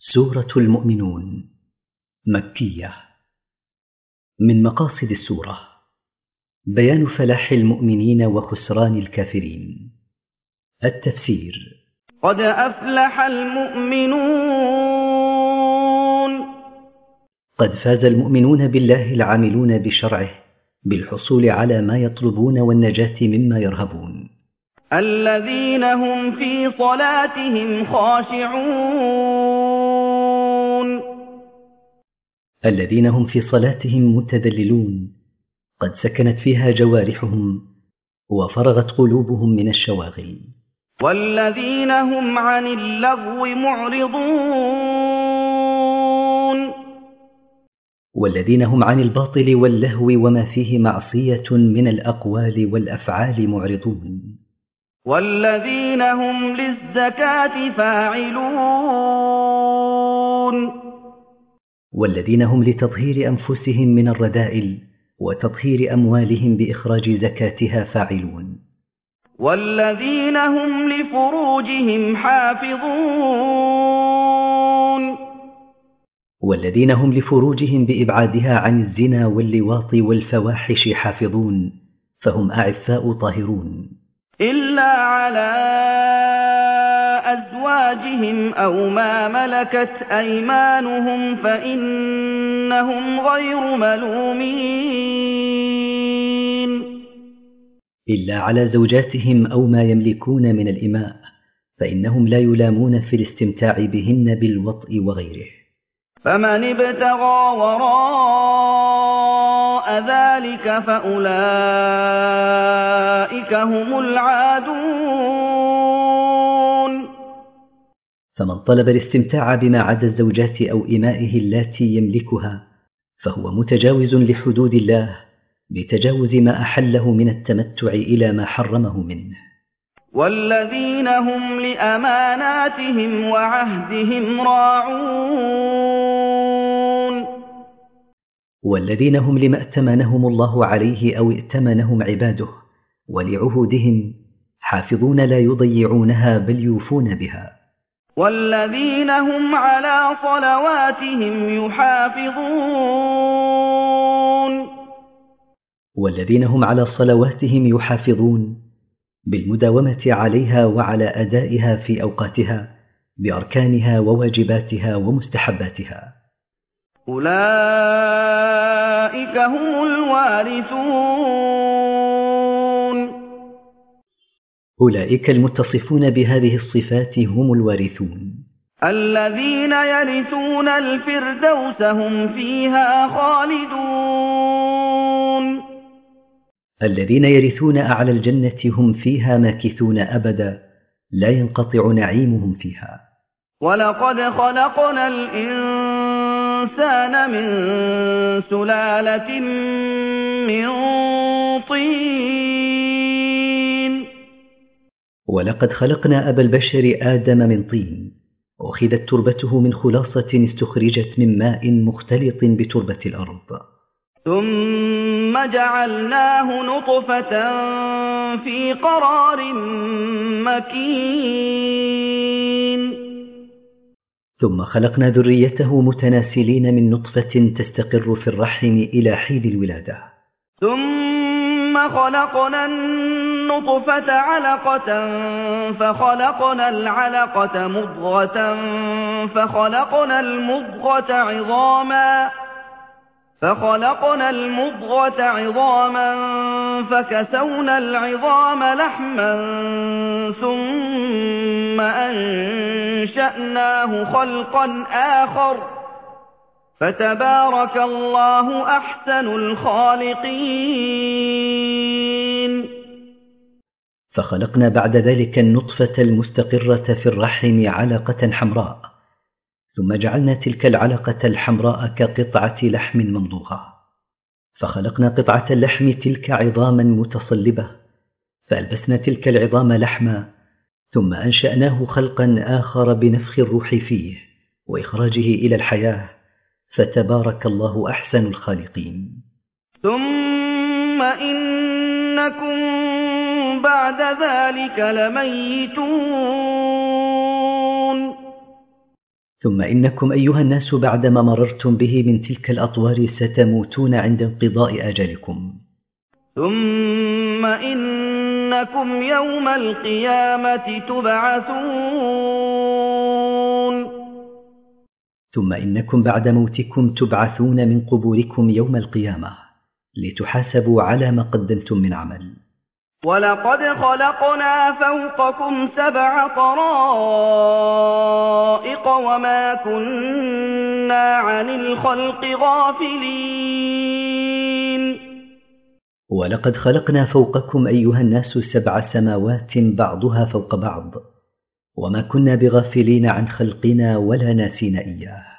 سورة المؤمنون مكية. من مقاصد السورة بيان فلاح المؤمنين وخسران الكافرين. التفسير: قد أفلح المؤمنون. قد فاز المؤمنون بالله العاملون بشرعه بالحصول على ما يطلبون والنجاة مما يرهبون. الذين هم في صلاتهم خاشعون. الذين هم في صلاتهم متذللون، قد سكنت فيها جوارحهم وفرغت قلوبهم من الشواغل. والذين هم عن اللغو معرضون. والذين هم عن الباطل واللهو وما فيه معصية من الأقوال والأفعال معرضون. والذين هم للزكاة فاعلون. والذين هم لتطهير أنفسهم من الرذائل وتطهير أموالهم بإخراج زكاتها فاعلون. والذين هم لفروجهم حافظون. والذين هم لفروجهم بإبعادها عن الزنا واللواط والفواحش حافظون، فهم أعفاء طاهرون. إلا على أزواجهم أو ما ملكت أيمانهم فإنهم غير ملومين. إلا على زوجاتهم أو ما يملكون من الإماء، فإنهم لا يلامون في الاستمتاع بهن بالوطء وغيره. فمن ابتغى وراء ذلك فأولئك هم العادون. فمن طلب الاستمتاع بما عدا الزوجات أو إمائه اللاتي يملكها فهو متجاوز لحدود الله بتجاوز ما أحله من التمتع إلى ما حرمه منه. والذين هم لأماناتهم وعهدهم راعون. والذين هم لما ائتمنهم الله عليه أو ائتمنهم عباده ولعهودهم حافظون، لا يضيعونها بل يوفون بها. والذين هم على صلواتهم يحافظون. والذين هم على صلواتهم يحافظون بالمداومة عليها وعلى أدائها في أوقاتها بأركانها وواجباتها ومستحباتها. أولئك هم الوارثون. أولئك المتصفون بهذه الصفات هم الوارثون. الذين يرثون الفردوس هم فيها خالدون. الذين يرثون أعلى الجنة هم فيها ماكثون أبدا، لا ينقطع نعيمهم فيها. ولقد خلقنا الإنسان من سلالة من طين. ولقد خلقنا أبا البشر آدم من طين، أخذت تربته من خلاصة استخرجت من ماء مختلط بتربة الأرض. ثم جعلناه نطفة في قرار مكين. ثم خلقنا ذريته متناسلين من نطفة تستقر في الرحم إلى حين الولادة. ثم خلقنا النطفة علقة فخلقنا العلقة مضغة فخلقنا المضغة عظاما فكسونا العظام لحما ثم أنشأناه خلقا آخر فتبارك الله أحسن الخالقين. فخلقنا بعد ذلك النطفة المستقرة في الرحم علقة حمراء، ثم جعلنا تلك العلقة الحمراء كقطعة لحم ممضوغة، فخلقنا قطعة اللحم تلك عظاما متصلبة، فألبسنا تلك العظام لحما، ثم أنشأناه خلقا آخر بنفخ الروح فيه وإخراجه إلى الحياة، فتبارك الله أحسن الخالقين. ثم إنكم بعد ذلك لميتون. ثم إنكم أيها الناس بعدما مررتم به من تلك الأطوار ستموتون عند انقضاء أجلكم. ثم إنكم يوم القيامة تبعثون. ثم إنكم بعد موتكم تبعثون من قبوركم يوم القيامة لتحاسبوا على ما قدمتم من عمل. ولقد خلقنا فوقكم 7 طرائق وما كنا عن الخلق غافلين. ولقد خلقنا فوقكم أيها الناس 7 سماوات بعضها فوق بعض، وما كنا بغافلين عن خلقنا ولا ناسين إياه.